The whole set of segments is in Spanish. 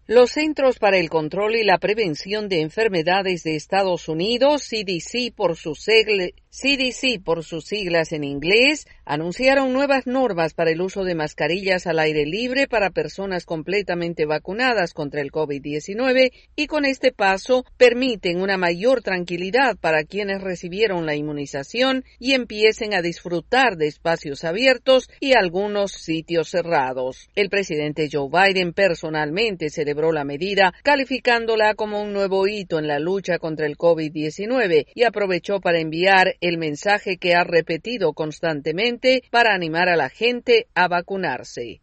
Los Centros para el Control y la Prevención de Enfermedades de Estados Unidos, CDC por sus siglas en inglés, anunciaron nuevas normas para el uso de mascarillas al aire libre para personas completamente vacunadas contra el COVID-19 y con este paso permiten una mayor tranquilidad para quienes recibieron la inmunización y empiecen a disfrutar de espacios abiertos y algunos sitios cerrados. El presidente Joe Biden personalmente celebró la medida, calificándola como un nuevo hito en la lucha contra el COVID-19 y aprovechó para enviar el mensaje que ha repetido constantemente para animar a la gente a vacunarse.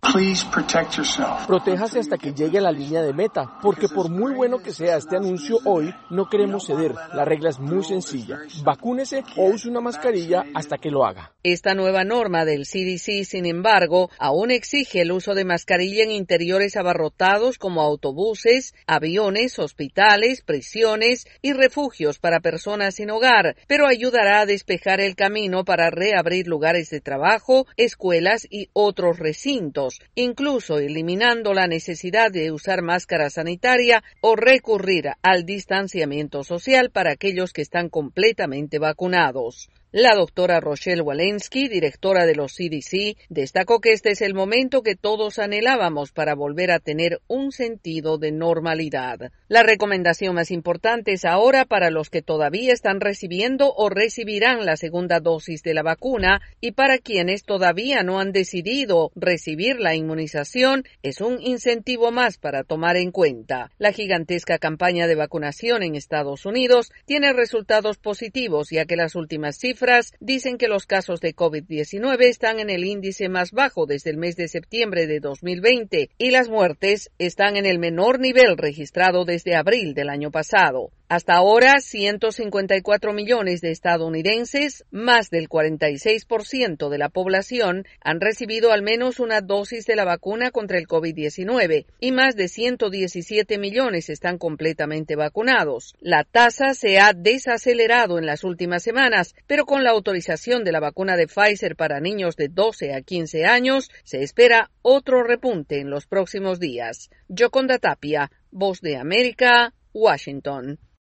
Protéjase hasta que llegue a la línea de meta, porque por muy bueno que sea este anuncio hoy, no queremos ceder. La regla es muy sencilla. Vacúnese o use una mascarilla hasta que lo haga. Esta nueva norma del CDC, sin embargo, aún exige el uso de mascarilla en interiores abarrotados como autobuses, aviones, hospitales, prisiones y refugios para personas sin hogar, pero ayudará a despejar el camino para reabrir lugares de trabajo, escuelas y otros recintos, incluso eliminando la necesidad de usar máscara sanitaria o recurrir al distanciamiento social para aquellos que están completamente vacunados. La doctora Rochelle Walensky, directora de los CDC, destacó que este es el momento que todos anhelábamos para volver a tener un sentido de normalidad. La recomendación más importante es ahora para los que todavía están recibiendo o recibirán la segunda dosis de la vacuna y para quienes todavía no han decidido recibir la inmunización, es un incentivo más para tomar en cuenta. La gigantesca campaña de vacunación en Estados Unidos tiene resultados positivos, ya que las últimas cifras dicen que los casos de COVID-19 están en el índice más bajo desde el mes de septiembre de 2020 y las muertes están en el menor nivel registrado desde abril del año pasado. Hasta ahora, 154 millones de estadounidenses, más del 46% de la población, han recibido al menos una dosis de la vacuna contra el COVID-19 y más de 117 millones están completamente vacunados. La tasa se ha desacelerado en las últimas semanas, pero con la autorización de la vacuna de Pfizer para niños de 12 a 15 años, se espera otro repunte en los próximos días. Yoconda Tapia, Voz de América, Washington.